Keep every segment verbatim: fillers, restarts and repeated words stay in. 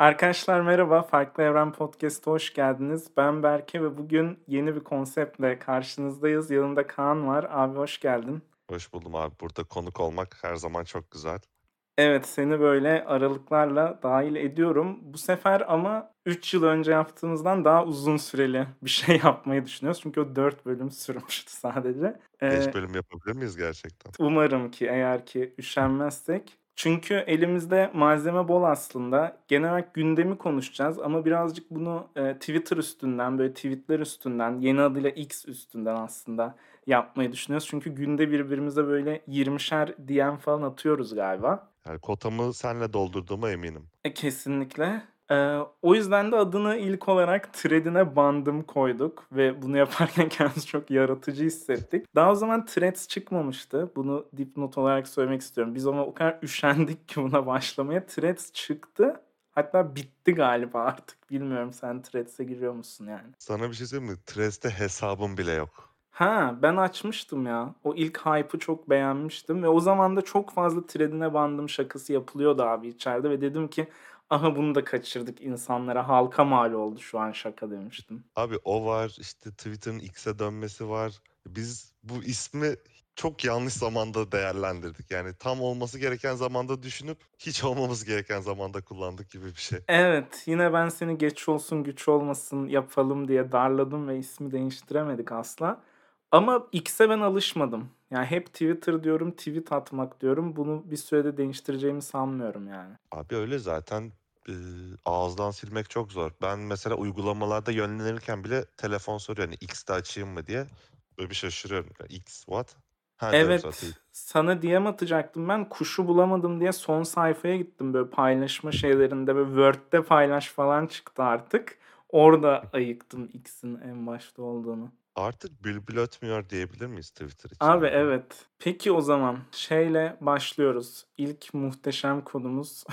Arkadaşlar merhaba, Farklı Evren Podcast'a hoş geldiniz. Ben Berke ve bugün yeni bir konseptle karşınızdayız. Yanımda Kaan var. Abi hoş geldin. Hoş buldum abi. Burada konuk olmak her zaman çok güzel. Evet, seni böyle aralıklarla dahil ediyorum. Bu sefer ama üç yıl önce yaptığımızdan daha uzun süreli bir şey yapmayı düşünüyoruz. Çünkü o dört bölüm sürmüştü sadece. Beş Eee bölüm yapabilir miyiz gerçekten? Umarım ki eğer ki üşenmezsek. Çünkü elimizde malzeme bol aslında. Genel olarak gündemi konuşacağız ama birazcık bunu, eee, Twitter üstünden, böyle tweet'ler üstünden, yeni adıyla X üstünden aslında yapmayı düşünüyoruz. Çünkü günde birbirimize böyle yirmişer D M falan atıyoruz galiba. Yani kotamı senle doldurduğuma eminim. E, kesinlikle. Eee, o yüzden de adını ilk olarak Thread'ine bandım koyduk ve bunu yaparken kendimizi çok yaratıcı hissettik. Daha o zaman Threads çıkmamıştı. Bunu dipnot olarak söylemek istiyorum. Biz ama o kadar üşendik ki buna başlamaya. Threads çıktı. Hatta bitti galiba artık. Bilmiyorum, sen Threads'e giriyor musun yani? Sana bir şey söyleyeyim mi? Threads'te hesabım bile yok. Ha, ben açmıştım ya. O ilk hype'ı çok beğenmiştim ve o zaman da çok fazla Thread'ine bandım şakası yapılıyordu abi içeride ve dedim ki aha bunu da kaçırdık, insanlara halka mal oldu şu an şaka demiştim. Abi o var, işte Twitter'ın X'e dönmesi var. Biz bu ismi çok yanlış zamanda değerlendirdik. Yani tam olması gereken zamanda düşünüp hiç olmaması gereken zamanda kullandık gibi bir şey. Evet, yine ben seni geç olsun güç olmasın yapalım diye darladım ve ismi değiştiremedik asla. Ama X'e ben alışmadım. Yani hep Twitter diyorum, tweet atmak diyorum. Bunu bir sürede değiştireceğimi sanmıyorum yani. Abi öyle zaten eee, ağızdan silmek çok zor. Ben mesela uygulamalarda yönlenirken bile telefon soruyor hani X'te açayım mı diye. Böyle bir şaşırıyorum. Ya, X what? Ha diyorum sonra Evet, Twitter. sana D M atacaktım ben. Kuşu bulamadım diye son sayfaya gittim. Böyle paylaşma şeylerinde böyle Word'de paylaş falan çıktı artık. Orada ayıktım X'in en başta olduğunu. Artık bülbül ötmüyor diyebilir miyiz Twitter için Abi abi? evet. Peki o zaman şeyle başlıyoruz. İlk muhteşem konumuz.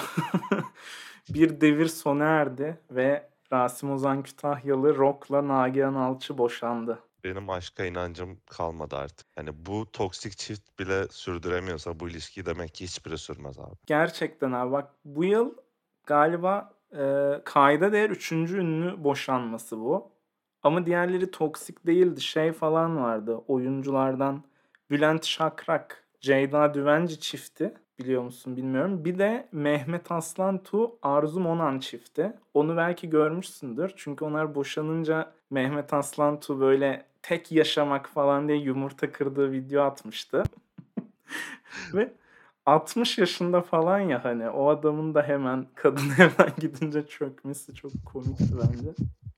Bir devir sona erdi ve Rasim Ozan Kütahyalı Rock'la Nagihan Alçı boşandı. Benim aşka inancım kalmadı artık. Hani bu toksik çift bile sürdüremiyorsa bu ilişkiyi demek ki hiçbiri sürmez abi. Gerçekten abi bak, bu yıl galiba eee kayda değer üçüncü ünlü boşanması bu. Ama diğerleri toksik değildi. Şey falan vardı oyunculardan, Bülent Şakrak, Ceyda Düvenci çifti. Biliyor musun bilmiyorum. Bir de Mehmet Aslantu, Arzu Monan çifti. Onu belki görmüşsündür. Çünkü onlar boşanınca Mehmet Aslantu böyle tek yaşamak falan diye yumurta kırdığı video atmıştı. Ve altmış yaşında falan ya, hani o adamın da hemen kadın evden gidince çökmesi çok komikti bence.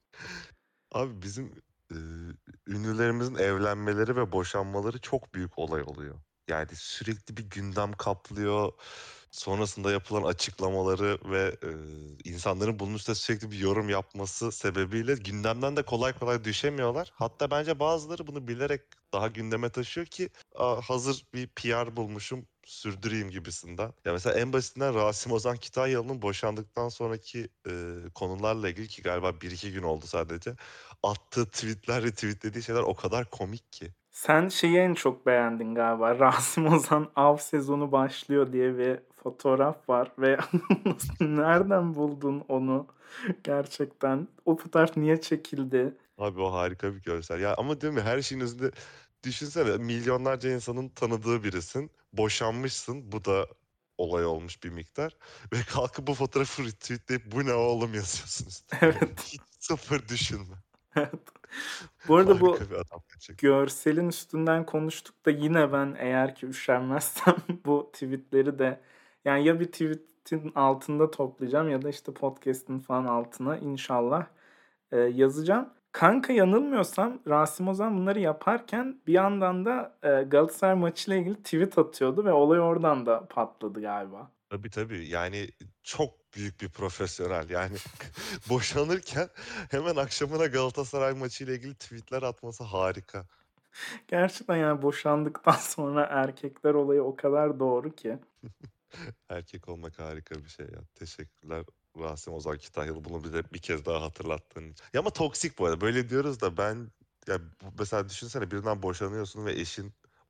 Abi bizim eee, ünlülerimizin evlenmeleri ve boşanmaları çok büyük olay oluyor. Yani sürekli bir gündem kaplıyor. Sonrasında yapılan açıklamaları ve eee, insanların bunun üstüne sürekli bir yorum yapması sebebiyle gündemden de kolay kolay düşemiyorlar. Hatta bence bazıları bunu bilerek daha gündeme taşıyor ki "Aa, hazır bir P R bulmuşum sürdüreyim" gibisinden. Ya mesela en basitinden Rasim Ozan Kütahyalı'nın boşandıktan sonraki eee, konularla ilgili ki galiba bir iki gün oldu sadece. Attığı tweetler, retweetlediği şeyler o kadar komik ki. Sen şeyi en çok beğendin galiba. Rasim Ozan av sezonu başlıyor diye bir fotoğraf var ve nereden buldun onu? Gerçekten. O fotoğraf niye çekildi? Abi o harika bir görsel. Ya ama değil mi her şeyin özünde düşünsene milyonlarca insanın tanıdığı birisin. Boşanmışsın. Bu da olay olmuş bir miktar. Ve kalkıp bu fotoğrafı retweetleyip bu ne oğlum yazıyorsunuz. Evet. Hiç sıfır düşünme. Evet. Bu arada bu Harika bir adam gerçekten. görselin üstünden konuştuk da yine ben eğer ki üşenmezsem bu tweet'leri de yani ya bir tweet'in altında toplayacağım ya da işte podcast'in falan altına inşallah, eee, yazacağım. Kanka yanılmıyorsam Rasim Ozan bunları yaparken bir yandan da, eee, Galatasaray maçıyla ilgili tweet atıyordu ve olay oradan da patladı galiba. Tabii tabii yani çok büyük bir profesyonel yani boşanırken hemen akşamına Galatasaray maçıyla ilgili tweetler atması harika. Gerçekten yani boşandıktan sonra erkekler olayı o kadar doğru ki. Erkek olmak harika bir şey ya. Teşekkürler Rasim Ozan Kütahyalı bunu bize bir kez daha hatırlattığın için. Ya ama toksik bu arada. Böyle diyoruz da ben ya bu- mesela düşünsene birinden boşanıyorsun ve eşin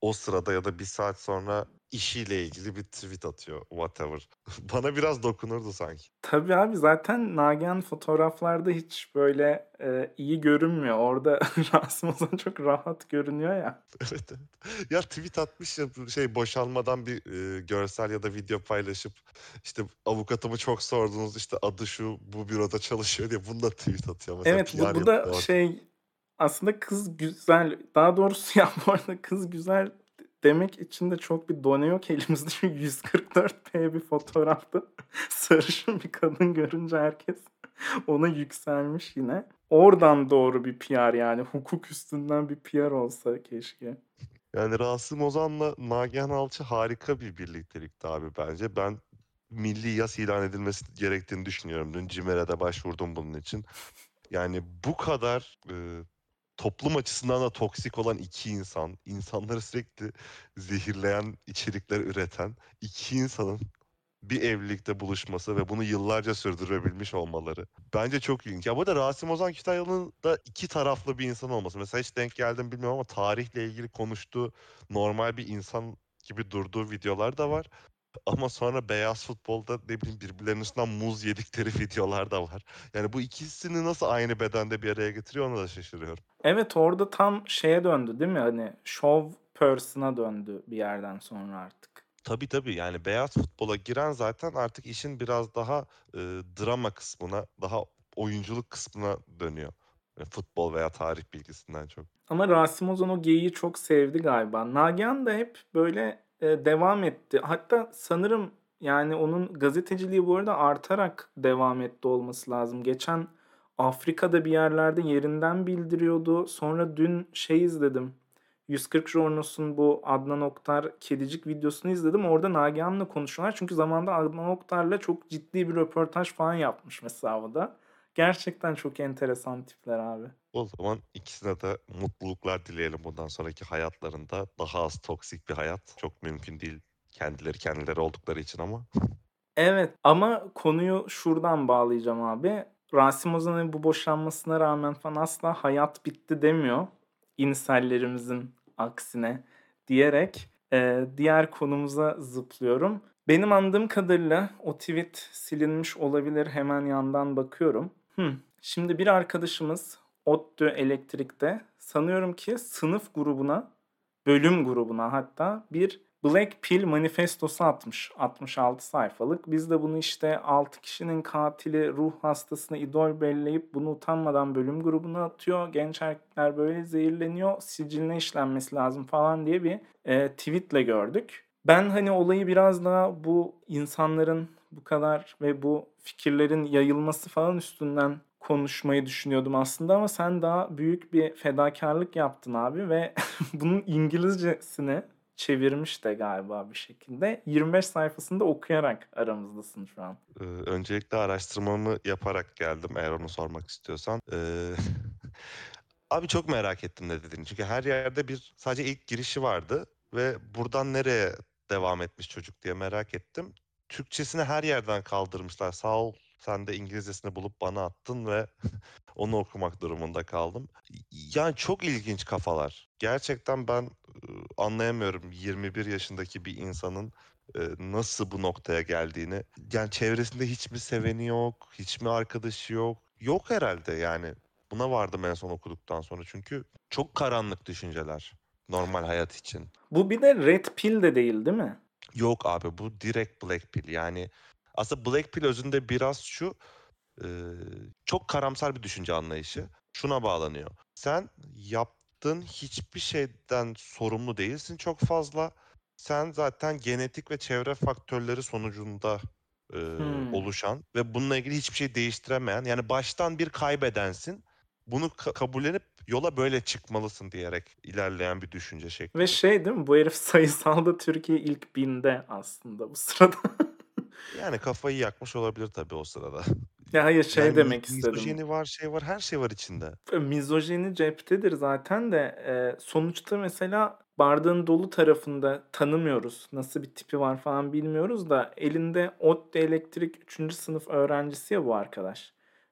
o sırada ya da bir saat sonra işiyle ilgili bir tweet atıyor, whatever. Bana biraz dokunurdu sanki. Tabii abi, zaten Nagihan fotoğraflarda hiç böyle, eee, iyi görünmüyor. Orada Rasim Ozan çok rahat görünüyor ya. Evet, evet. Ya tweet atmış ya bu şey boşanmadan bir e, görsel ya da video paylaşıp işte avukatımı çok sordunuz işte adı şu bu büroda çalışıyor diye bunu da tweet atıyor. Mesela Evet, bu P R bu da yapıyor orada. şey, aslında kız güzel, daha doğrusu ya bu arada kız güzel demek için de çok bir done yok elimizde. Çünkü yüz kırk dört p bir fotoğrafta sarışın bir kadın görünce herkes ona yükselmiş yine. Oradan doğru bir P R, yani hukuk üstünden bir P R olsa keşke. Yani Rasim Ozan'la Nagihan Alçı harika bir birliktelikti abi bence. Ben milli yas ilan edilmesi gerektiğini düşünüyorum. Dün CİMER'e başvurdum bunun için. Yani bu kadar e, toplum açısından da toksik olan iki insan, insanları sürekli zehirleyen içerikler üreten iki insanın bir evlilikte buluşması ve bunu yıllarca sürdürebilmiş olmaları bence çok ilginç. Ya bu da Rasim Ozan Kütahyalı'nın da iki taraflı bir insan olması. Mesela hiç denk geldim bilmiyorum ama tarihle ilgili konuştuğu normal bir insan gibi durduğu videolar da var. Ama sonra beyaz futbolda ne bileyim birbirlerinin üstünden muz yedikleri videolar da var. Yani bu ikisini nasıl aynı bedende bir araya getiriyor ona da şaşırıyorum. Evet, orada tam şeye döndü değil mi? Hani show person'a döndü bir yerden sonra artık. Tabii tabii yani beyaz futbola giren zaten artık işin biraz daha e, drama kısmına, daha oyunculuk kısmına dönüyor. E, futbol veya tarih bilgisinden çok. Ama Rasim Ozan o geyiği çok sevdi galiba. Nagihan da hep böyle, eee, devam etti. Hatta sanırım, yani, onun gazeteciliği bu arada artarak devam etti olması lazım. Geçen Afrika'da bir yerlerde yerinden bildiriyordu. Sonra dün şey izledim, yüz kırk Jornos'un bu Adnan Oktar kedicik videosunu izledim. Orada Nagihan'la konuşuyorlar. Çünkü zamanında Adnan Oktar'la çok ciddi bir röportaj falan yapmış mesela o da. Gerçekten çok enteresan tipler abi. O zaman ikisine de mutluluklar dileyelim bundan sonraki hayatlarında. Daha az toksik bir hayat. Çok mümkün değil kendileri kendileri oldukları için ama. Evet, ama konuyu şuradan bağlayacağım abi. Rasim Ozan'ın bu boşanmasına rağmen falan asla hayat bitti demiyor. İnsellerimizin aksine diyerek eee, diğer konumuza zıplıyorum. Benim anladığım kadarıyla o tweet silinmiş olabilir. Hemen yandan bakıyorum. Hmm. Şimdi bir arkadaşımız ODTÜ Elektrik'te sanıyorum ki sınıf grubuna, bölüm grubuna hatta bir Black Pill manifestosu atmış. altmış altı sayfalık. Biz de bunu işte altı kişinin katili ruh hastasına idol belleyip bunu utanmadan bölüm grubuna atıyor. Genç erkekler böyle zehirleniyor. Siciline işlenmesi lazım falan diye bir e, tweetle gördük. Ben hani olayı biraz daha bu insanların bu kadar ve bu fikirlerin yayılması falan üstünden konuşmayı düşünüyordum aslında, ama sen daha büyük bir fedakarlık yaptın abi ve bunun İngilizcesini çevirmiş de galiba bir şekilde. yirmi beş sayfasında okuyarak aramızdasın şu an. Ee, öncelikle araştırmamı yaparak geldim eğer onu sormak istiyorsan. Ee, Abi çok merak ettim ne dediğini. Çünkü her yerde bir sadece ilk girişi vardı ve buradan nereye devam etmiş çocuk diye merak ettim. Türkçesini her yerden kaldırmışlar. Sağ ol sen de İngilizcesini bulup bana attın ve onu okumak durumunda kaldım. Yani çok ilginç kafalar. Gerçekten ben e, anlayamıyorum yirmi bir yaşındaki bir insanın e, nasıl bu noktaya geldiğini. Yani çevresinde hiç mi seveni yok, hiç mi arkadaşı yok? Yok herhalde yani. Buna vardım en son okuduktan sonra. Çünkü çok karanlık düşünceler normal hayat için. Bu bir de Red Pill de değil, değil mi? Yok abi bu direkt Black Pill. Yani aslında Black Pill özünde biraz şu e, çok karamsar bir düşünce anlayışı. Şuna bağlanıyor. Sen yaptığın hiçbir şeyden sorumlu değilsin çok fazla. Sen zaten genetik ve çevre faktörleri sonucunda e, Hmm. oluşan ve bununla ilgili hiçbir şey değiştiremeyen yani baştan bir kaybedensin. Bunu ka- kabullenip yola böyle çıkmalısın diyerek ilerleyen bir düşünce Ve şekli bu. şey değil mi? Bu herif sayısalda Türkiye ilk binde aslında bu sırada. Yani kafayı yakmış olabilir tabii o sırada. Ya hayır, Yani şey mi- demek istedim. mizojeni var, şey var, her şey var içinde. Mizojeni ceptedir zaten de, eee, sonuçta mesela bardağın dolu tarafında tanımıyoruz. Nasıl bir tipi var falan bilmiyoruz da elinde ODTÜ Elektrik üçüncü sınıf öğrencisi ya bu arkadaş.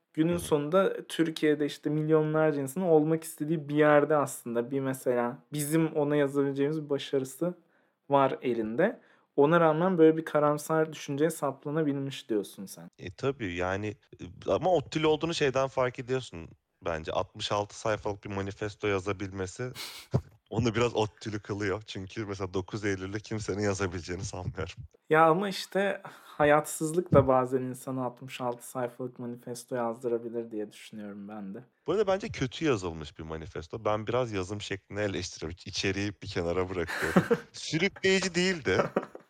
Günün Hı hı. sonunda Türkiye'de işte milyonlarca insanın olmak istediği bir yerde aslında bir mesela bizim ona yazabileceğimiz bir başarısı var elinde. Ona rağmen böyle bir karamsar düşünceye saplanabilmiş diyorsun sen. E, tabii yani, ııı, ama ODTÜ'lü olduğunu şeyden fark ediyorsun bence. altmış altı sayfalık bir manifesto yazabilmesi onu biraz ODTÜ'lü kılıyor. Çünkü mesela dokuz Eylül'de kimsenin yazabileceğini sanmıyorum. Ya, ama işte hayatsızlık da bazen insana altmış altı sayfalık manifesto yazdırabilir diye düşünüyorum ben de. Bu arada bence kötü yazılmış bir manifesto. Ben biraz yazım şeklini eleştiriyorum. İçeriği bir kenara bırakıyorum. Sürükleyici değildi.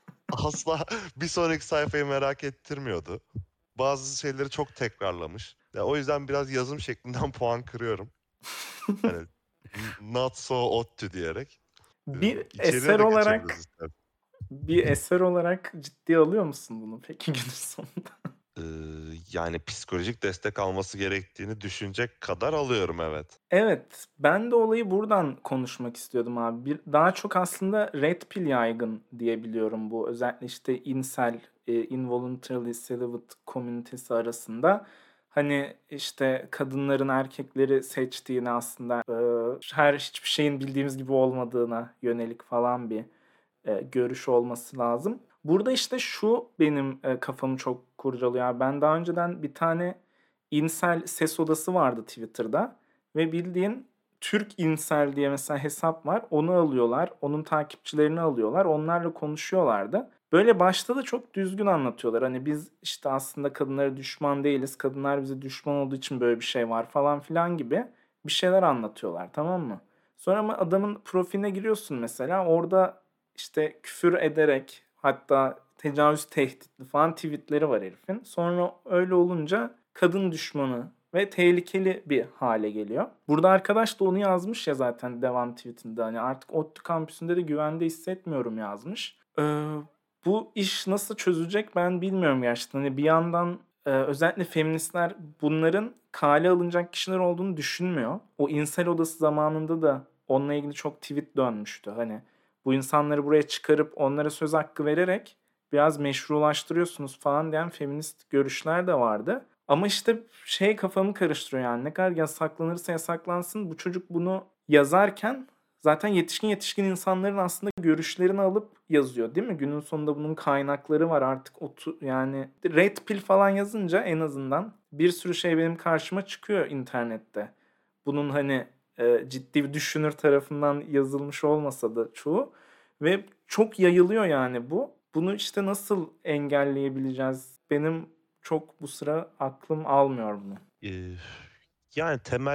Asla bir sonraki sayfayı merak ettirmiyordu. Bazı şeyleri çok tekrarlamış. Ya, o yüzden biraz yazım şeklinden puan kırıyorum. Hani, n not so ODTÜ diyerek. Eee, Bir içeriğine eser de geçebiliriz olarak istersen. bir eser olarak ciddiye alıyor musun bunu peki günün sonunda? Iıı, yani psikolojik destek alması gerektiğini düşünecek kadar alıyorum, evet. Evet, ben de olayı buradan konuşmak istiyordum abi. Bir daha çok aslında red pill yaygın diye biliyorum bu. Özellikle işte incel, eee, involuntarily celibate komünitesi arasında. Hani, işte, kadınların erkekleri seçtiğini aslında, eee, her hiçbir şeyin bildiğimiz gibi olmadığına yönelik falan bir, eee, görüş olması lazım. Burada, işte, şu benim, eee, kafamı çok kurcalıyor abi. Ben daha önceden bir tane incel ses odası vardı Twitter'da ve bildiğin Türk incel diye mesela hesap var. Onu alıyorlar, onun takipçilerini alıyorlar, onlarla konuşuyorlardı. Böyle başta da çok düzgün anlatıyorlar. Hani biz, işte, aslında kadınlara düşman değiliz, kadınlar bize düşman olduğu için böyle bir şey var falan filan gibi bir şeyler anlatıyorlar, tamam mı? Sonra ama adamın profiline giriyorsun mesela, orada, işte, küfür ederek hatta tecavüz tehditli falan tweet'leri var herifin. Sonra öyle olunca kadın düşmanı ve tehlikeli bir hale geliyor. Burada arkadaş da onu yazmış ya zaten devam tweet'inde, hani, "Artık ODTÜ kampüsünde de güvende hissetmiyorum." yazmış. Eee, Bu iş nasıl çözülecek ben bilmiyorum gerçekten. Hani, bir yandan, eee, özellikle feministler bunların kale alınacak kişiler olduğunu düşünmüyor. O incel odası zamanında da onunla ilgili çok tweet dönmüştü. Hani, bu insanları buraya çıkarıp onlara söz hakkı vererek biraz meşrulaştırıyorsunuz falan diyen feminist görüşler de vardı. Ama işte şey kafamı karıştırıyor yani ne kadar yasaklanırsa yasaklansın bu çocuk bunu yazarken zaten yetişkin yetişkin insanların aslında görüşlerini alıp yazıyor değil mi? Günün sonunda bunun kaynakları var artık otu yani red pill falan yazınca en azından bir sürü şey benim karşıma çıkıyor internette. Bunun hani e, ciddi bir düşünür tarafından yazılmış olmasa da çoğu ve çok yayılıyor yani bu. Bunu işte nasıl engelleyebileceğiz? Benim çok bu sıra aklım almıyor bunu. Eee, yani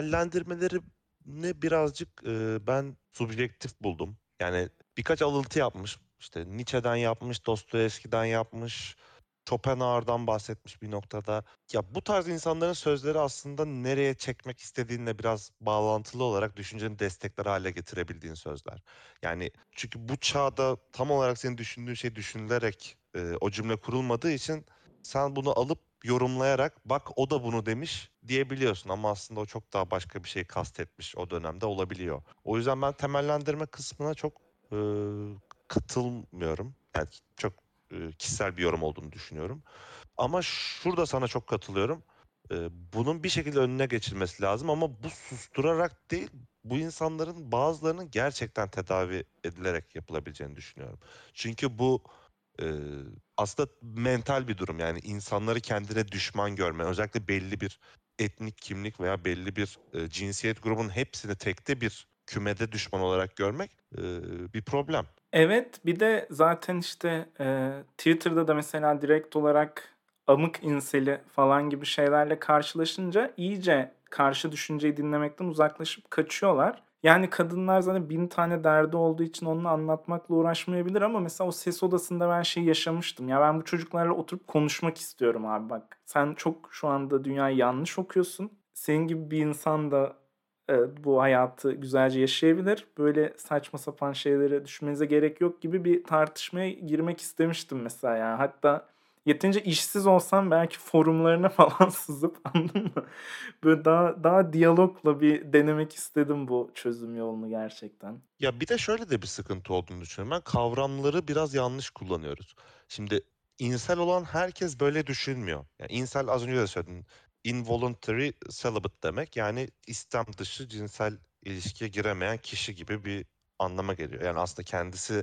temellendirmelerini birazcık, eee, ben subjektif buldum. Yani birkaç alıntı yapmış. İşte Nietzsche'den yapmış, Dostoyevski'den yapmış, Schopenhauer'dan bahsetmiş bir noktada. Ya bu tarz insanların sözleri aslında nereye çekmek istediğinle biraz bağlantılı olarak düşünceni destekler hale getirebildiğin sözler. Yani çünkü bu çağda tam olarak senin düşündüğün şey düşünülerek, eee, o cümle kurulmadığı için sen bunu alıp yorumlayarak bak o da bunu demiş diyebiliyorsun ama aslında o çok daha başka bir şey kastetmiş o dönemde olabiliyor. O yüzden ben temellendirme kısmına çok e, katılmıyorum. Yani çok e, kişisel bir yorum olduğunu düşünüyorum. Ama şurada sana çok katılıyorum. E, bunun bir şekilde önüne geçilmesi lazım ama bu susturarak değil, bu insanların bazılarının gerçekten tedavi edilerek yapılabileceğini düşünüyorum. Çünkü bu e, aslında mental bir durum, yani insanları kendine düşman görme, özellikle belli bir etnik kimlik veya belli bir e, cinsiyet grubunun hepsini tekte bir kümede düşman olarak görmek e, bir problem. Evet, bir de zaten işte, eee, Twitter'da da mesela direkt olarak amık inseli falan gibi şeylerle karşılaşınca iyice karşı düşünceyi dinlemekten uzaklaşıp kaçıyorlar. Yani kadınlar zaten bin tane derdi olduğu için onu anlatmakla uğraşmayabilir ama mesela o ses odasında ben şeyi yaşamıştım. Ya ben bu çocuklarla oturup konuşmak istiyorum abi bak. Sen çok şu anda dünyayı yanlış okuyorsun. Senin gibi bir insan da Evet, bu hayatı güzelce yaşayabilir. Böyle saçma sapan şeylere düşmenize gerek yok gibi bir tartışmaya girmek istemiştim mesela yani. Hatta yeterince işsiz olsam belki forumlarına falan sızıp anladın mı? Böyle daha daha diyalogla bir denemek istedim bu çözüm yolunu gerçekten. Ya bir de şöyle de bir sıkıntı olduğunu düşünüyorum. Ben kavramları biraz yanlış kullanıyoruz. Şimdi insel olan herkes böyle düşünmüyor. Yani insel, az önce de söyledim. involuntary celibate demek. Yani istem dışı cinsel ilişkiye giremeyen kişi gibi bir anlama geliyor. Yani aslında kendisi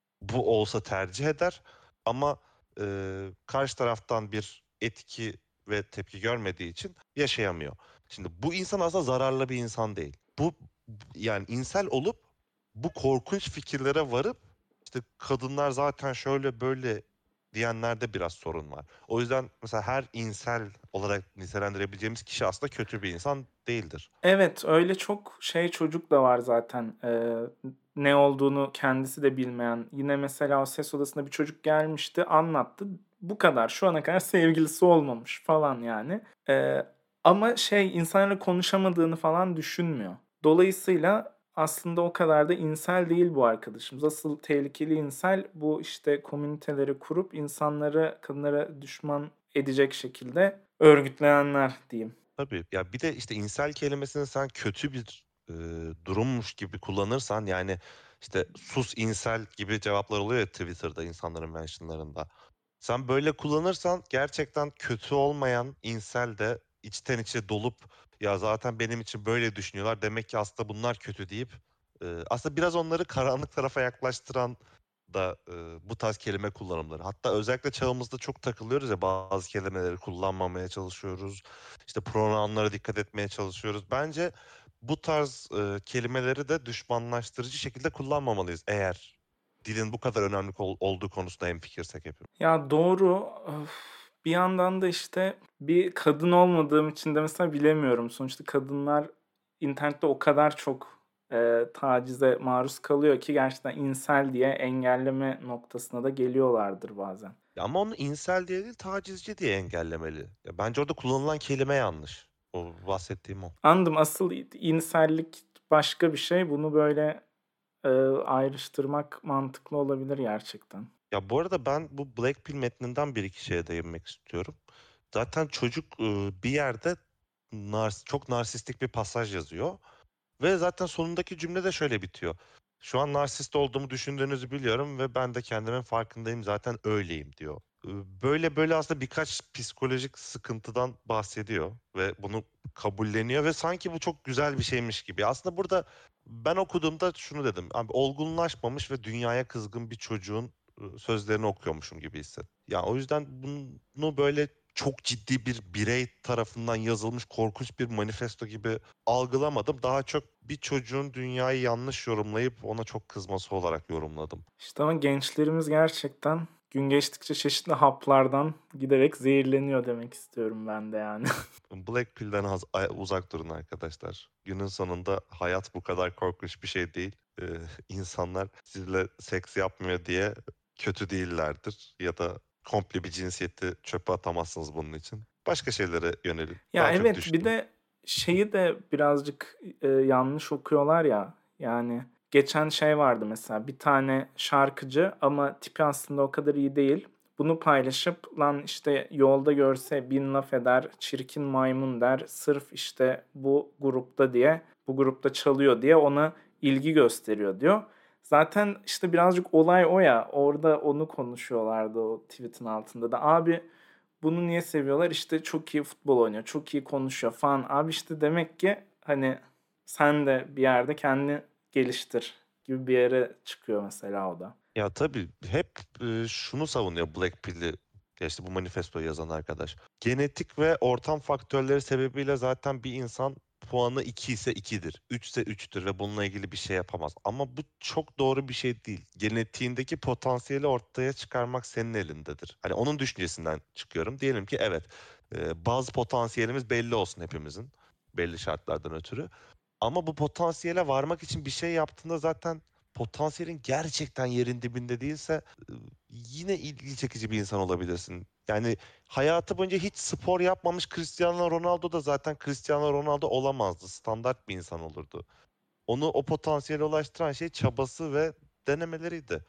bu olsa tercih eder ama e, karşı taraftan bir etki ve tepki görmediği için yaşayamıyor. Şimdi bu insan aslında zararlı bir insan değil. Bu yani insel olup bu korkunç fikirlere varıp işte kadınlar zaten şöyle böyle diyenlerde biraz sorun var. O yüzden mesela her insel olarak nitelendirebileceğimiz kişi aslında kötü bir insan değildir. Evet, öyle çok şey çocuk da var zaten. Eee, ne olduğunu kendisi de bilmeyen. Yine mesela o ses odasına bir çocuk gelmişti, anlattı. Bu kadar. Şu ana kadar sevgilisi olmamış falan yani. Eee, ama şey insanlarla konuşamadığını falan düşünmüyor. Dolayısıyla aslında o kadar da insel değil bu arkadaşımız. Asıl tehlikeli insel bu işte komüniteleri kurup insanları kadınlara düşman edecek şekilde örgütleyenler diyeyim. Tabii. Ya bir de işte insel kelimesini sen kötü bir e, durummuş gibi kullanırsan yani işte sus insel gibi cevaplar oluyor ya Twitter'da insanların mentionlarında. Sen böyle kullanırsan gerçekten kötü olmayan insel de içten içe dolup ya zaten benim için böyle düşünüyorlar demek ki aslında bunlar kötü deyip e, aslında biraz onları karanlık tarafa yaklaştıran da e, bu tarz kelime kullanımları. Hatta özellikle çağımızda çok takılıyoruz ya bazı kelimeleri kullanmamaya çalışıyoruz. İşte pronounlara dikkat etmeye çalışıyoruz. Bence bu tarz e, kelimeleri de düşmanlaştırıcı şekilde kullanmamalıyız eğer dilin bu kadar önemli kol- olduğu konusunda hemfikirsek hepimiz. Ya doğru. Öf. Bir yandan da işte bir kadın olmadığım için de mesela bilemiyorum. Sonuçta kadınlar internette o kadar çok e, tacize maruz kalıyor ki gerçekten insel diye engelleme noktasına da geliyorlardır bazen. Ya ama onu insel diye değil tacizci diye engellemeli. Ya bence orada kullanılan kelime yanlış. O bahsettiğim o. Anladım. Asıl insellik başka bir şey. Bunu böyle e, ayrıştırmak mantıklı olabilir gerçekten. Ya bu arada ben bu Black Pill metninden bir iki şeye değinmek istiyorum. Zaten çocuk e, bir yerde nars çok narsistik bir pasaj yazıyor. Ve zaten sonundaki cümle de şöyle bitiyor. Şu an narsist olduğumu düşündüğünüzü biliyorum ve ben de kendimin farkındayım zaten öyleyim diyor. Ee, Böyle böyle aslında birkaç psikolojik sıkıntıdan bahsediyor ve bunu kabulleniyor ve sanki bu çok güzel bir şeymiş gibi. Aslında burada ben okuduğumda şunu dedim. Abi olgunlaşmamış ve dünyaya kızgın bir çocuğun e, sözlerini okuyormuşum gibi hissettim. Ya o yüzden bunu böyle çok ciddi bir birey tarafından yazılmış korkunç bir manifesto gibi algılamadım. Daha çok bir çocuğun dünyayı yanlış yorumlayıp ona çok kızması olarak yorumladım. İşte ama gençlerimiz gerçekten gün geçtikçe çeşitli haplardan giderek zehirleniyor demek istiyorum ben de yani. Black Pill'den az- ay- uzak durun arkadaşlar. Günün sonunda hayat bu kadar korkunç bir şey değil. Ee, insanlar sizle seks yapmıyor diye kötü değillerdir. Ya da komple bir cinsiyeti çöpe atamazsınız bunun için. Başka şeylere yönelin. Ya Ben çok evet bir düştüm. de şeyi de birazcık e, yanlış okuyorlar ya. Yani geçen şey vardı mesela bir tane şarkıcı ama tipi aslında o kadar iyi değil. Bunu paylaşıp lan işte yolda görse bin laf eder, çirkin maymun der. Sırf işte bu grupta diye, bu grupta çalıyor diye ona ilgi gösteriyor diyor. Zaten işte birazcık olay o ya. Orada onu konuşuyorlardı o tweet'in altında da. Abi bunu niye seviyorlar? İşte çok iyi futbol oynuyor, çok iyi konuşuyor falan. Abi işte demek ki hani sen de bir yerde kendini geliştir gibi bir yere çıkıyor mesela o da. Ya tabii hep e, şunu savunuyor Black Pill'i ya işte bu manifestoyu yazan arkadaş. Genetik ve ortam faktörleri sebebiyle zaten bir insan puanı iki ise ikidir, üç ise üçtür ve bununla ilgili bir şey yapamaz. Ama bu çok doğru bir şey değil. Genetiğindeki potansiyeli ortaya çıkarmak senin elindedir. Hani onun düşüncesinden çıkıyorum. Diyelim ki evet e, bazı potansiyelimiz belli olsun hepimizin belli şartlardan ötürü. Ama bu potansiyele varmak için bir şey yaptığında zaten potansiyelin gerçekten yerin dibinde değilse e, yine ilgi çekici bir insan olabilirsin. Yani hayatı boyunca hiç spor yapmamış Cristiano Ronaldo da zaten Cristiano Ronaldo olamazdı. Standart bir insan olurdu. Onu o potansiyele ulaştıran şey çabası ve denemeleriydi.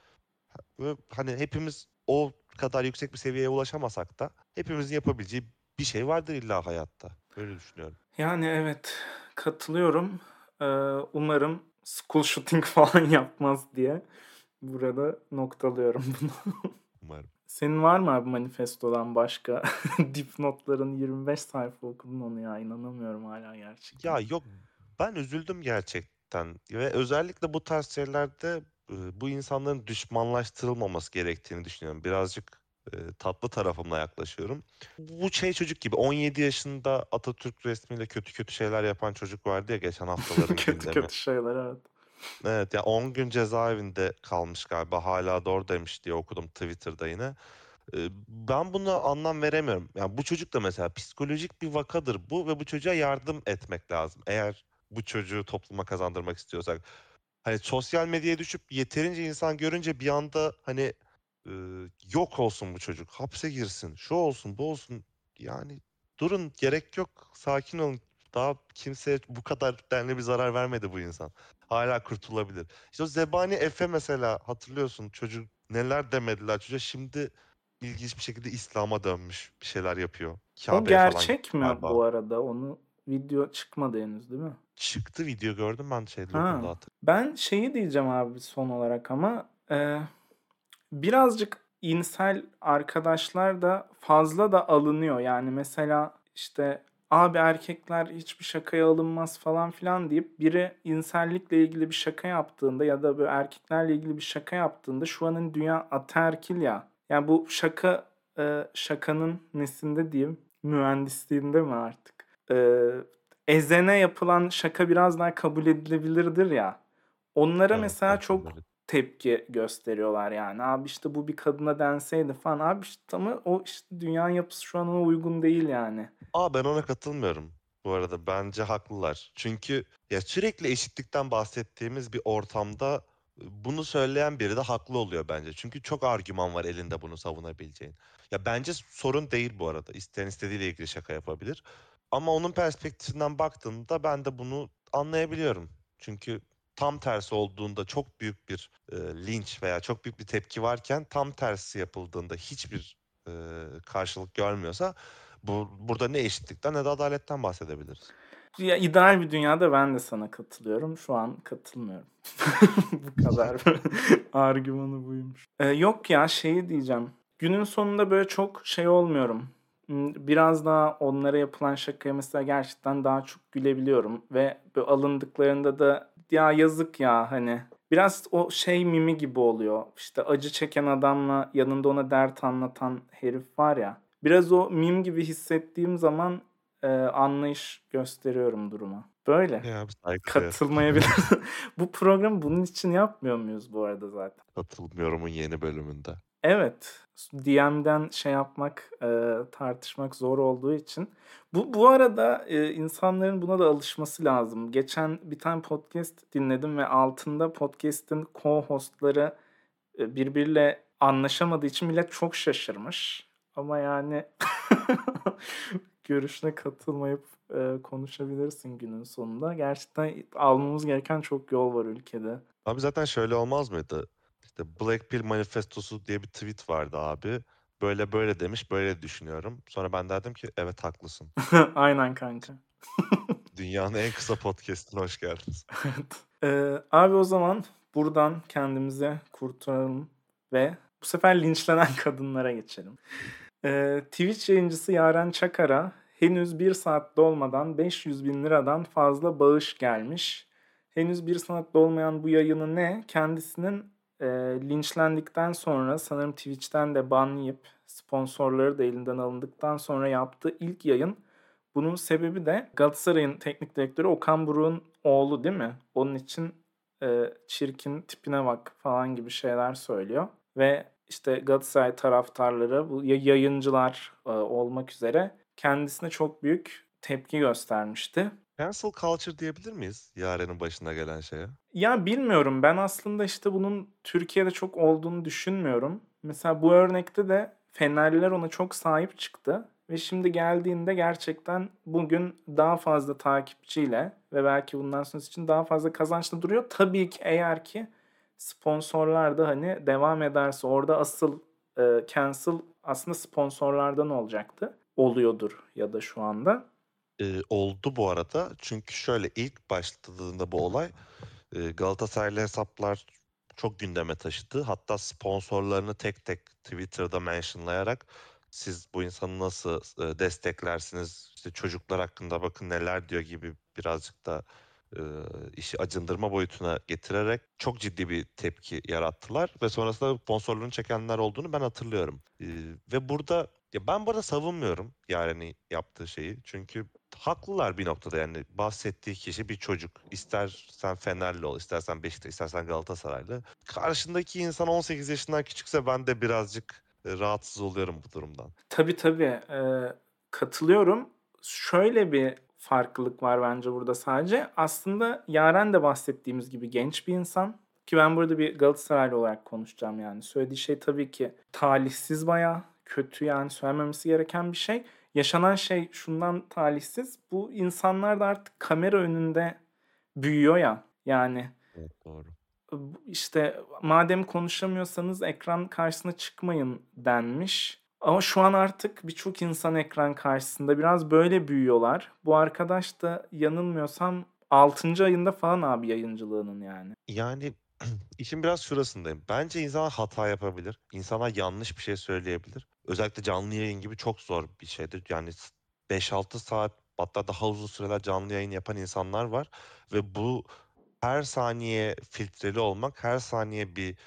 Ve hani hepimiz o kadar yüksek bir seviyeye ulaşamasak da hepimizin yapabileceği bir şey vardır illa hayatta. Böyle düşünüyorum. Yani evet katılıyorum. Ee, umarım school shooting falan yapmaz diye burada noktalıyorum bunu. Umarım. Senin var mı abi manifestodan başka? Dipnotların yirmi beş sayfa okudun onu ya. İnanamıyorum hala gerçekten. Ya yok, ben üzüldüm gerçekten ve özellikle bu tarz şeylerde e, bu insanların düşmanlaştırılmaması gerektiğini düşünüyorum. Birazcık e, tatlı tarafımla yaklaşıyorum. Bu şey çocuk gibi on yedi yaşında Atatürk resmiyle kötü kötü şeyler yapan çocuk vardı ya, geçen haftaların Kötü gündemi. kötü şeyler, evet. Evet ya, on gün cezaevinde kalmış galiba, hala da oradaymış diye okudum Twitter'da yine. Ee, Ben buna anlam veremiyorum. Yani bu çocuk da mesela psikolojik bir vakadır bu ve bu çocuğa yardım etmek lazım. Eğer bu çocuğu topluma kazandırmak istiyorsak. Hani sosyal medyaya düşüp yeterince insan görünce bir anda hani e, yok olsun bu çocuk, hapse girsin, şu olsun, bu olsun. Yani durun, gerek yok, sakin olun. Daha kimseye bu kadar denli bir zarar vermedi bu insan. Hala kurtulabilir. İşte o Zebani Efe mesela, hatırlıyorsun, çocuk neler demediler çocuğa, şimdi ilginç bir şekilde İslam'a dönmüş, bir şeyler yapıyor. O Kabe'ye falan gitti gerçek mi galiba. bu arada? Onu video çıkmadı henüz değil mi? Çıktı, video gördüm ben şey Ha. logunda hatır. Ben şeyi diyeceğim abi son olarak ama e, birazcık insel arkadaşlar da fazla da alınıyor. Yani mesela işte abi erkekler hiçbir şakaya alınmaz falan filan deyip biri insellikle ilgili bir şaka yaptığında ya da böyle erkeklerle ilgili bir şaka yaptığında şu anın dünya ataerkil ya. Yani bu şaka e, şakanın nesinde diyeyim, mühendisliğinde mi artık? E, ezene yapılan şaka biraz daha kabul edilebilirdir ya. Onlara Evet, mesela bence de çok öyle. tepki gösteriyorlar yani. Abi işte bu bir kadına denseydi falan. Abi işte ama o işte dünyanın yapısı şu an ona uygun değil yani. Aa, ben ona katılmıyorum bu arada. Bence haklılar. Çünkü ya sürekli eşitlikten bahsettiğimiz bir ortamda e, bunu söyleyen biri de haklı oluyor bence. Çünkü çok argüman var elinde bunu savunabileceğin. Ya bence sorun değil bu arada. İsteyen istediğiyle ilgili şaka yapabilir. Ama onun perspektifinden baktığımda ben de bunu anlayabiliyorum. Çünkü tam tersi olduğunda çok büyük bir e, linç veya çok büyük bir tepki varken, tam tersi yapıldığında hiçbir e, karşılık görmüyorsa, bu, burada ne eşitlikten ne de adaletten bahsedebiliriz. Ya ideal bir dünyada ben de sana katılıyorum. Şu an katılmıyorum. Bu kadar. Argümanı buymuş. Ee, yok ya şeyi diyeceğim. Günün sonunda böyle çok şey olmuyorum. Hmm, Biraz daha onlara yapılan şakaya mesela gerçekten daha çok gülebiliyorum. Ve böyle alındıklarında da ya yazık ya hani. Biraz o şey mimi gibi oluyor. İşte acı çeken adamla yanında ona dert anlatan herif var ya. Biraz o mim gibi hissettiğim zaman e, anlayış gösteriyorum duruma. Böyle. Ya, bir saygıdeğer. Katılmayabilir. Bu programı bunun için yapmıyor muyuz bu arada zaten? Katılmıyorum'un yeni bölümünde. Evet. D M'den şey yapmak, e, tartışmak zor olduğu için. Bu bu arada e, insanların buna da alışması lazım. Geçen bir tane podcast dinledim ve altında podcast'in co-hostları e, birbiriyle anlaşamadığı için millet çok şaşırmış. Ama yani görüşüne katılmayıp e, konuşabilirsin günün sonunda. Gerçekten almamız gereken çok yol var ülkede. Abi zaten şöyle olmaz mıydı? İşte Black Pill manifestosu diye bir tweet vardı abi. Böyle böyle demiş, böyle düşünüyorum. Sonra ben derdim ki evet, haklısın. Aynen kanka. Dünyanın en kısa podcast'ine hoş geldiniz. Evet. Ee, abi o zaman buradan kendimize kurtaralım ve bu sefer linçlenen kadınlara geçelim. Ee, Twitch yayıncısı Yaren Çakar'a henüz bir saat dolmadan beş yüz bin liradan fazla bağış gelmiş. Henüz bir saat dolmayan bu yayını ne? Kendisinin e, linçlendikten sonra sanırım Twitch'ten de ban yiyip sponsorları da elinden alındıktan sonra yaptığı ilk yayın. Bunun sebebi de Galatasaray'ın teknik direktörü Okan Buruk'un oğlu değil mi? Onun için e, çirkin tipine bak falan gibi şeyler söylüyor. Ve işte Galatasaray taraftarları, bu yayıncılar e, olmak üzere kendisine çok büyük tepki göstermişti. Cancel culture diyebilir miyiz Yaren'in başına gelen şeye? Ya bilmiyorum, ben aslında işte bunun Türkiye'de çok olduğunu düşünmüyorum. Mesela bu örnekte de Fenerliler ona çok sahip çıktı. Ve şimdi geldiğinde gerçekten bugün daha fazla takipçiyle ve belki bundan sonrası için daha fazla kazançlı duruyor. Tabii ki eğer ki sponsorlar da hani devam ederse, orada asıl e, cancel aslında sponsorlardan olacaktı. Oluyordur ya da şu anda. Ee, oldu bu arada. Çünkü şöyle, ilk başladığında bu olay, e, Galatasaraylı hesaplar çok gündeme taşıdı. Hatta sponsorlarını tek tek Twitter'da mentionlayarak siz bu insanı nasıl e, desteklersiniz? İşte çocuklar hakkında bakın neler diyor gibi birazcık da e, işi acındırma boyutuna getirerek çok ciddi bir tepki yarattılar ve sonrasında sponsorluğunu çekenler olduğunu ben hatırlıyorum. E, ve burada ya ben burada savunmuyorum Yaren'in yaptığı şeyi. Çünkü haklılar bir noktada, yani bahsettiği kişi bir çocuk. İstersen Fenerli ol, istersen Beşiktaş, istersen Galatasaraylı. Karşındaki insan on sekiz yaşından küçükse ben de birazcık e, rahatsız oluyorum bu durumdan. Tabii, tabii. Eee, katılıyorum. Şöyle bir farklılık var bence burada sadece. Aslında Yaren de bahsettiğimiz gibi genç bir insan ki ben burada bir Galatasaraylı olarak konuşacağım yani. Söylediği şey tabii ki talihsiz bayağı, kötü yani söylenmemesi gereken bir şey. Yaşanan şey şundan talihsiz, bu insanlar da artık kamera önünde büyüyor ya. Yani Evet, doğru. işte madem konuşamıyorsanız ekran karşısına çıkmayın denmiş. Ama şu an artık birçok insan ekran karşısında biraz böyle büyüyorlar. Bu arkadaş da yanılmıyorsam altıncı ayında falan abi yayıncılığının yani. Yani işin biraz şurasındayım. Bence insan hata yapabilir. İnsanlar yanlış bir şey söyleyebilir. Özellikle canlı yayın gibi çok zor bir şeydir. Yani beş altı saat, hatta daha uzun süreler canlı yayın yapan insanlar var. Ve bu her saniye filtreli olmak, her saniye bir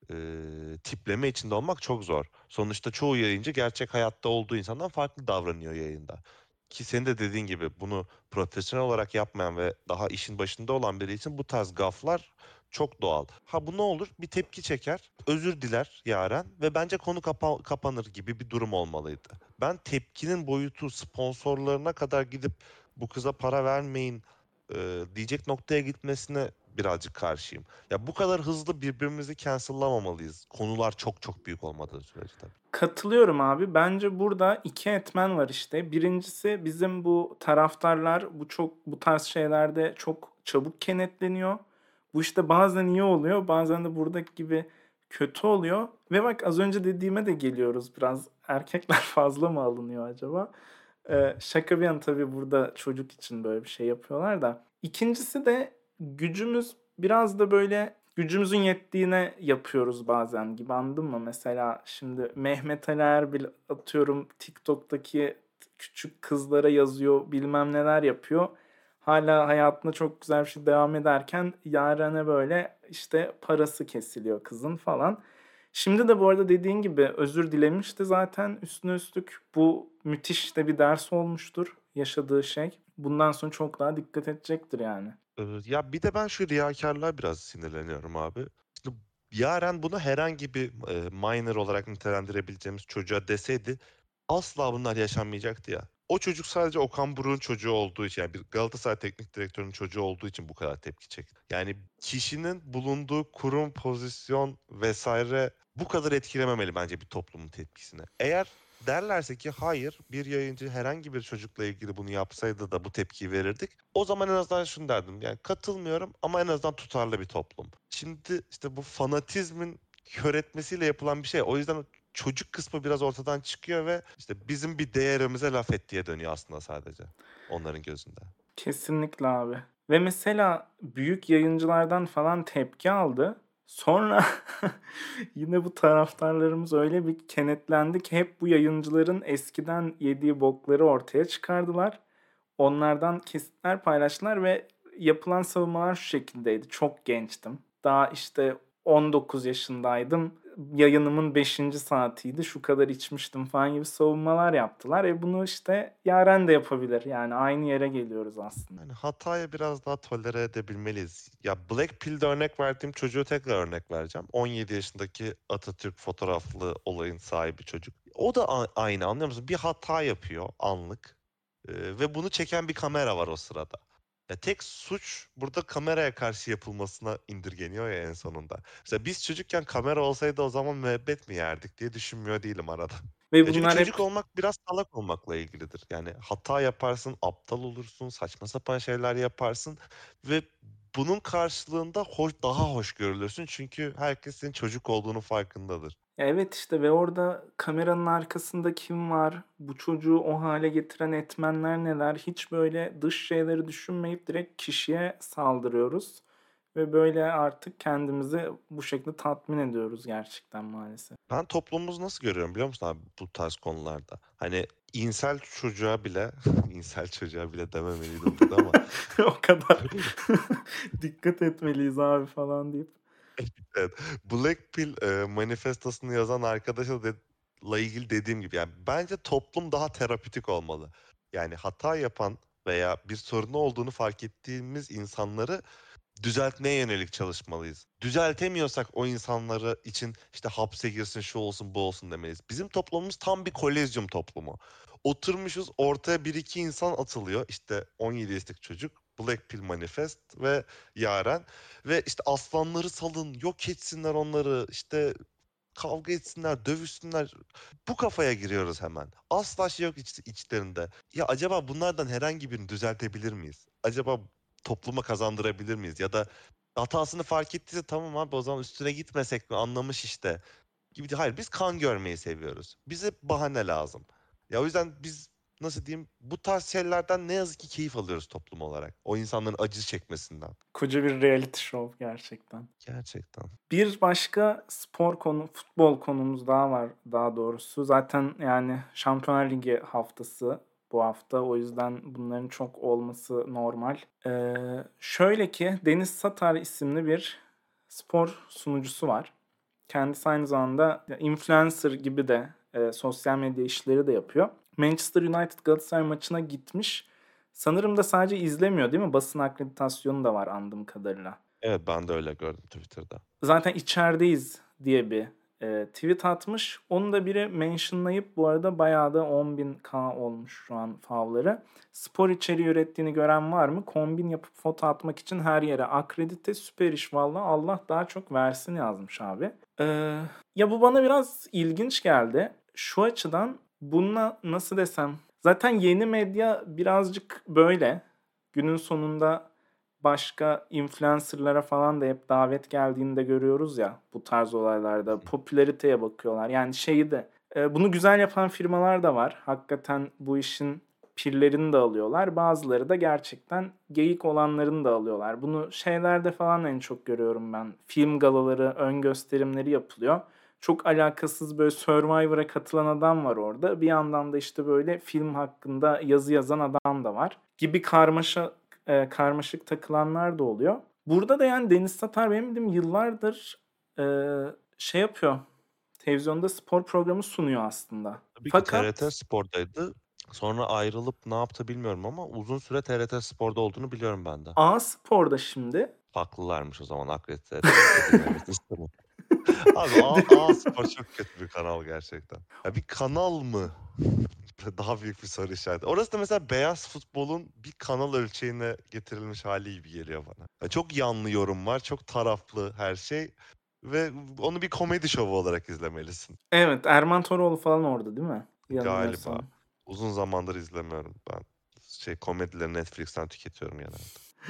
e, tipleme içinde olmak çok zor. Sonuçta çoğu yayıncı gerçek hayatta olduğu insandan farklı davranıyor yayında. Ki senin de dediğin gibi bunu profesyonel olarak yapmayan ve daha işin başında olan biri için bu tarz gaflar çok doğal. Ha, bu ne olur? Bir tepki çeker, özür diler Yaren ve bence konu kapa- kapanır gibi bir durum olmalıydı. Ben tepkinin boyutu sponsorlarına kadar gidip bu kıza para vermeyin e, diyecek noktaya gitmesine birazcık karşıyım. Ya bu kadar hızlı birbirimizi cancel'lamamalıyız. Konular çok çok büyük olmadığı sürece tabii. Katılıyorum abi. Bence burada iki etmen var işte. Birincisi bizim bu taraftarlar bu çok bu tarz şeylerde çok çabuk kenetleniyor. Bu işte bazen iyi oluyor, bazen de buradaki gibi kötü oluyor. Ve bak az önce dediğime de geliyoruz biraz. Erkekler fazla mı alınıyor acaba? Ee, şaka bir yana tabii burada çocuk için böyle bir şey yapıyorlar da. İkincisi de gücümüz biraz da böyle gücümüzün yettiğine yapıyoruz bazen gibi anladın mı? Mesela şimdi Mehmet Ali Erbil atıyorum TikTok'taki küçük kızlara yazıyor bilmem neler yapıyor. Hala hayatına çok güzel bir şey devam ederken Yaren'e böyle işte parası kesiliyor kızın falan. Şimdi de bu arada dediğin gibi özür dilemişti zaten üstüne üstlük bu müthiş de bir ders olmuştur yaşadığı şey. Bundan sonra çok daha dikkat edecektir yani. Ee, ya bir de ben şu riyakarlığa biraz sinirleniyorum abi. Şimdi Yaren bunu herhangi bir e, minor olarak nitelendirebileceğimiz çocuğa deseydi asla bunlar yaşanmayacaktı ya. O çocuk sadece Okan Buruk'un çocuğu olduğu için, yani bir Galatasaray teknik direktörünün çocuğu olduğu için bu kadar tepki çekti. Yani kişinin bulunduğu kurum, pozisyon vesaire bu kadar etkilememeli bence bir toplumun tepkisine. Eğer derlerse ki hayır, bir yayıncı herhangi bir çocukla ilgili bunu yapsaydı da bu tepkiyi verirdik, o zaman en azından şunu derdim: yani katılmıyorum ama en azından tutarlı bir toplum. Şimdi işte bu fanatizmin kör etmesiyle yapılan bir şey. O yüzden çocuk kısmı biraz ortadan çıkıyor ve işte bizim bir değerimize laf ettiye dönüyor aslında sadece onların gözünde. Kesinlikle abi. Ve mesela büyük yayıncılardan falan tepki aldı. Sonra yine bu taraftarlarımız öyle bir kenetlendi ki hep bu yayıncıların eskiden yediği bokları ortaya çıkardılar. Onlardan kesitler paylaştılar ve yapılan savunmalar şu şekildeydi. Çok gençtim. Daha işte on dokuz yaşındaydım. Yayınımın beşinci saatiydi. Şu kadar içmiştim falan gibi savunmalar yaptılar. E bunu işte Yaren de yapabilir. Yani aynı yere geliyoruz aslında. Yani hataya biraz daha tolere edebilmeliyiz. Ya Blackpill'de örnek verdiğim çocuğu tekrar örnek vereceğim. on yedi yaşındaki Atatürk fotoğraflı olayın sahibi çocuk. O da a- aynı, anlıyor musun? Bir hata yapıyor anlık. Ee, ve bunu çeken bir kamera var o sırada. Ya tek suç burada kameraya karşı yapılmasına indirgeniyor ya en sonunda. Mesela biz çocukken kamera olsaydı o zaman müebbet mi yerdik diye düşünmüyor değilim arada. Ve Ya çünkü bunlar çocuk hep olmak biraz salak olmakla ilgilidir. Yani hata yaparsın, aptal olursun, saçma sapan şeyler yaparsın ve bunun karşılığında hoş, daha hoş görülürsün. Çünkü herkes senin çocuk olduğunu farkındadır. evet işte ve orada kameranın arkasında kim var? Bu çocuğu o hale getiren etmenler neler? Hiç böyle dış şeyleri düşünmeyip direkt kişiye saldırıyoruz. ve böyle artık kendimizi bu şekilde tatmin ediyoruz gerçekten maalesef. Ben toplumumuzu nasıl görüyorum biliyor musun abi bu tarz konularda? Hani insel çocuğa bile insel çocuğa bile dememeliydim burada ama O kadar dikkat etmeliyiz abi falan deyip. evet, Black Pill, eee, manifestosunu yazan arkadaşa de la ilgili dediğim gibi yani bence toplum daha terapötik olmalı. Yani hata yapan veya bir sorunu olduğunu fark ettiğimiz insanları düzeltmeye yönelik çalışmalıyız. Düzeltemiyorsak o insanları için işte hapse girsin, şu olsun, bu olsun demeliyiz. Bizim toplumumuz tam bir kolezyum toplumu. Oturmuşuz ortaya bir iki insan atılıyor. İşte on yedi yaşındaki çocuk, Black Pill Manifest ve Yaren. Ve işte aslanları salın, yok etsinler onları, işte kavga etsinler, dövüşsünler. Bu kafaya giriyoruz hemen. Asla şey yok iç, içlerinde. Ya acaba bunlardan herhangi birini düzeltebilir miyiz? Acaba topluma kazandırabilir miyiz? Ya da hatasını fark ettiyse tamam abi o zaman üstüne gitmesek mi anlamış işte gibi. Hayır biz kan görmeyi seviyoruz. Bize bahane lazım. Ya o yüzden biz nasıl diyeyim bu tarz şeylerden ne yazık ki keyif alıyoruz toplum olarak. O insanların acı çekmesinden. Koca bir reality show gerçekten. Gerçekten. Bir başka spor konu, futbol konumuz daha var daha doğrusu. Zaten yani Şampiyonlar Ligi haftası bu hafta. O yüzden bunların çok olması normal. Ee, şöyle ki Deniz Satar isimli bir spor sunucusu var. Kendisi aynı zamanda influencer gibi de e, sosyal medya işleri de yapıyor. Manchester United Galatasaray maçına gitmiş. Sanırım da sadece izlemiyor değil mi? Basın akreditasyonu da var anladığım kadarıyla. Evet ben de öyle gördüm Twitter'da. Zaten içerideyiz diye bir e, tweet atmış. Onu da biri mentionlayıp bu arada bayağı da on bin K olmuş şu an favları. Spor içeriği ürettiğini gören var mı? Kombin yapıp foto atmak için her yere akredite, süper iş valla, Allah daha çok versin yazmış abi. Ee, ya bu bana biraz ilginç geldi. Şu açıdan bununla nasıl desem. Zaten yeni medya birazcık böyle. Günün sonunda başka influencer'lara falan da hep davet geldiğini de görüyoruz ya bu tarz olaylarda. Popülariteye bakıyorlar. Yani şeyi de e, bunu güzel yapan firmalar da var. Hakikaten bu işin pirlerini de alıyorlar. Bazıları da gerçekten geyik olanlarını da alıyorlar. Bunu şeylerde falan en çok görüyorum ben. Film galaları, ön gösterimleri yapılıyor. Çok alakasız böyle Survivor'a katılan adam var orada. Bir yandan da işte böyle film hakkında yazı yazan adam da var. Gibi karmaşa e, karmaşık takılanlar da oluyor. Burada da yani Deniz Satar benim bildiğim yıllardır e, şey yapıyor. Televizyonda spor programı sunuyor aslında. Tabii ki T R T Fakat Spor'daydı. Sonra ayrılıp ne yaptı bilmiyorum ama uzun süre T R T Spor'da olduğunu biliyorum ben de. A Spor'da şimdi Haklılarmış o zaman akredite etme- edilmemesi istedim. Abi A, A Spor çok kötü bir kanal gerçekten. Ya bir kanal mı? Daha büyük bir soru işareti. Orası da mesela beyaz futbolun bir kanal ölçeğine getirilmiş hali gibi geliyor bana. Ya çok yanlı yorum var, çok taraflı her şey ve onu bir komedi şovu olarak izlemelisin. Evet, Erman Toroğlu falan orada değil mi? Galiba. Yanılmıyorsam. Uzun zamandır izlemiyorum ben. Şey komedileri Netflix'ten tüketiyorum genelde.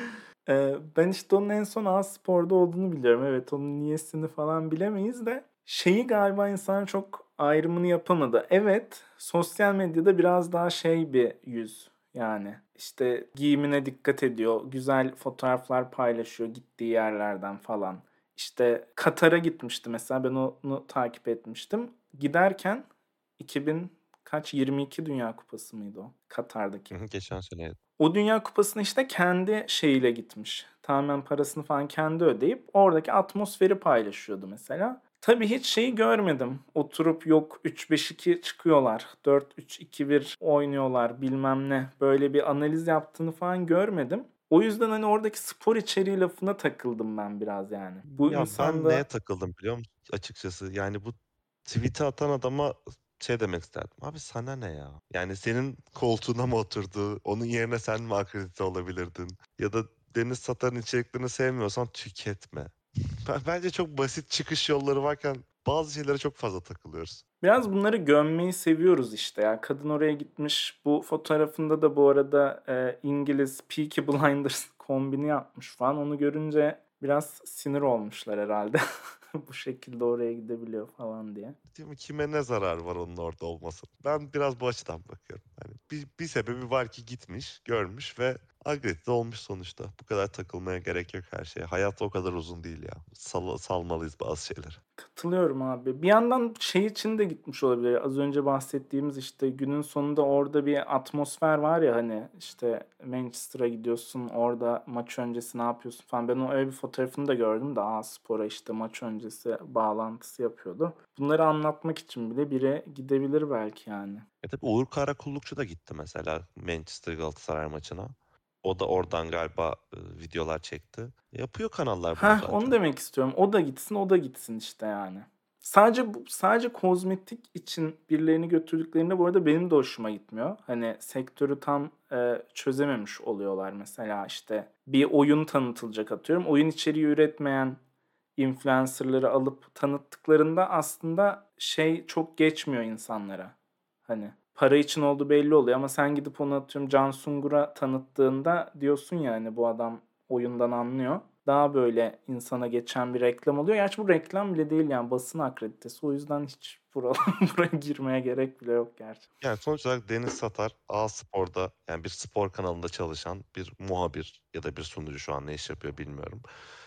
Ee, ben işte onun en son A Spor'da olduğunu biliyorum. Evet, onun niyesini falan bilemeyiz de şeyi galiba insan çok ayrımını yapamadı. Evet, sosyal medyada biraz daha şey bir yüz. Yani işte giyimine dikkat ediyor, güzel fotoğraflar paylaşıyor gittiği yerlerden falan. İşte Katar'a gitmişti mesela, ben onu takip etmiştim. Giderken iki bin kaç yirmi iki Dünya Kupası mıydı o? Katar'daki. Hı hı, Geçen sene. O Dünya Kupası'na işte kendi şeyiyle gitmiş. Tamamen parasını falan kendi ödeyip oradaki atmosferi paylaşıyordu mesela. Tabii hiç şeyi görmedim. Oturup yok üç beş iki çıkıyorlar. dört üç iki bir oynuyorlar bilmem ne. Böyle bir analiz yaptığını falan görmedim. O yüzden hani oradaki spor içeriği lafına takıldım ben biraz yani. Bu Ya insan ben neye da takıldım biliyor musun açıkçası? Yani bu tweet'i atan adama şey demek isterdim. Abi sana ne ya? Yani senin koltuğuna mı oturdu? Onun yerine sen mi akredite olabilirdin? Ya da Deniz Satar'ın içeriklerini sevmiyorsan tüketme. Ben, bence çok basit çıkış yolları varken bazı şeylere çok fazla takılıyoruz. biraz bunları gömmeyi seviyoruz işte ya. Kadın oraya gitmiş. Bu fotoğrafında da bu arada e, İngiliz Peaky Blinders kombini yapmış falan. Onu görünce biraz sinir olmuşlar herhalde. Bu şekilde oraya gidebiliyor falan diye. Değil mi? Kime ne zarar var onun orada olması? Ben biraz bu açıdan bakıyorum. Hani bir, bir sebebi var ki gitmiş, görmüş ve Akredite olmuş sonuçta. Bu kadar takılmaya gerek yok her şeye. Hayat o kadar uzun değil ya. Sal salmalıyız bazı şeyleri. Katılıyorum abi. Bir yandan şey için de gitmiş olabilir. Az önce bahsettiğimiz işte günün sonunda orada bir atmosfer var ya hani işte Manchester'a gidiyorsun orada maç öncesi ne yapıyorsun falan. Ben o öyle bir fotoğrafını da gördüm de A Spor'a işte maç öncesi bağlantısı yapıyordu. Bunları anlatmak için bile biri gidebilir belki yani. E tabii Uğur Karakullukçu da gitti mesela Manchester Galatasaray maçına. O da oradan galiba e, videolar çekti. Yapıyor kanallar bunu Heh, onu zaten. demek istiyorum. O da gitsin, o da gitsin işte yani. Sadece bu sadece kozmetik için birilerini götürdüklerinde bu arada benim de hoşuma gitmiyor. Hani sektörü tam, eee, çözememiş oluyorlar mesela, işte, bir oyun tanıtılacak atıyorum. Oyun içeriği üretmeyen influencer'ları alıp tanıttıklarında aslında şey çok geçmiyor insanlara. Hani para için olduğu belli oluyor ama sen gidip onu atıyorum Can Sungur'a tanıttığında diyorsun ya, hani, bu adam oyundan anlıyor. Daha böyle insana geçen bir reklam oluyor. Gerçi bu reklam bile değil yani basın akreditesi. O yüzden hiç bura buraya girmeye gerek bile yok gerçi. Yani sonuç olarak Deniz Satar A-Spor'da yani bir spor kanalında çalışan bir muhabir ya da bir sunucu, şu an ne iş yapıyor bilmiyorum.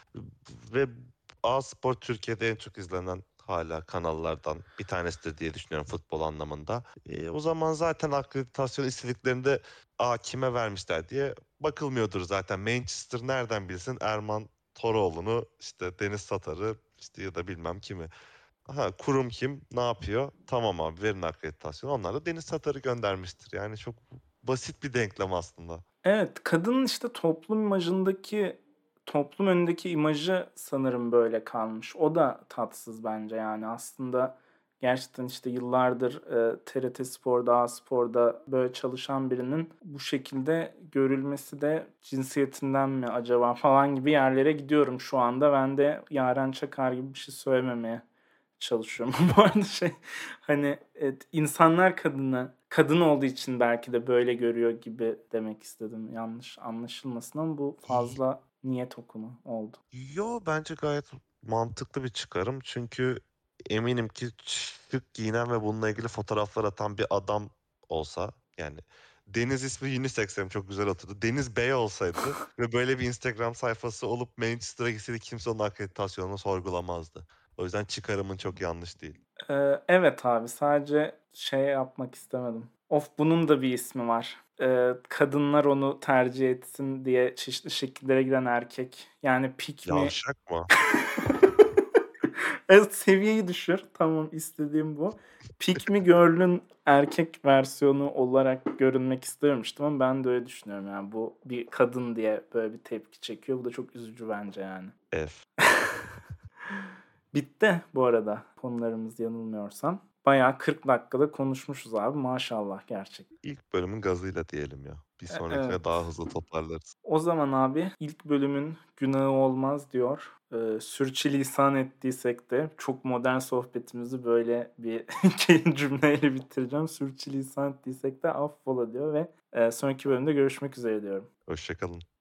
Ve A-Spor Türkiye'de en çok izlenen hala kanallardan bir tanesidir diye düşünüyorum futbol anlamında. E, o zaman zaten akreditasyon istediklerinde a kime vermişler diye bakılmıyordur zaten. Manchester nereden bilsin Erman Toroğlu'nu, işte Deniz Satar'ı, işte ya da bilmem kimi. Aha, kurum kim? Ne yapıyor? Tamam abi, verin akreditasyonu. Onlar da Deniz Satar'ı göndermiştir. Yani çok basit bir denklem aslında. Evet, kadının işte toplum imajındaki, toplum önündeki imajı sanırım böyle kalmış. O da tatsız bence yani aslında gerçekten işte yıllardır e, T R T Spor'da, A-Spor'da böyle çalışan birinin bu şekilde görülmesi de cinsiyetinden mi acaba falan gibi yerlere gidiyorum şu anda. Ben de Yaren Çakar gibi bir şey söylememeye çalışıyorum. Bu arada şey hani evet, insanlar kadını kadın olduğu için belki de böyle görüyor gibi demek istedim. Yanlış anlaşılmasın ama bu fazla niyet okuma oldu. Yo, bence gayet mantıklı bir çıkarım. Çünkü eminim ki şık giyinen ve bununla ilgili fotoğraflar atan bir adam olsa, yani Deniz ismi unisex, çok güzel oturdu. Deniz Bey olsaydı ve böyle bir Instagram sayfası olup Manchester'a gitseydi kimse onun akreditasyonunu sorgulamazdı. O yüzden çıkarımın çok yanlış değil. Ee, evet abi sadece şey yapmak istemedim. Of bunun da bir ismi var. Ee, kadınlar onu tercih etsin diye çeşitli şekillere giren erkek. Yani pick me. Yavşak mı? Evet, seviyeyi düşür. Tamam istediğim bu. Pick me girl'ün erkek versiyonu olarak görünmek istememiştim ama ben de öyle düşünüyorum. Yani bu bir kadın diye böyle bir tepki çekiyor. Bu da çok üzücü bence yani. F. Bitti bu arada konularımız yanılmıyorsam. Bayağı kırk dakikada konuşmuşuz abi maşallah gerçekten. İlk bölümün gazıyla diyelim ya. Bir E- sonrakine evet. daha hızlı toparlarız. O zaman abi ilk bölümün günahı olmaz diyor. Ee, sürçülisan ettiysek de çok modern sohbetimizi böyle bir cümleyle bitireceğim. Sürçülisan ettiysek de affola diyor ve e, sonraki bölümde görüşmek üzere diyorum. Hoşça kalın.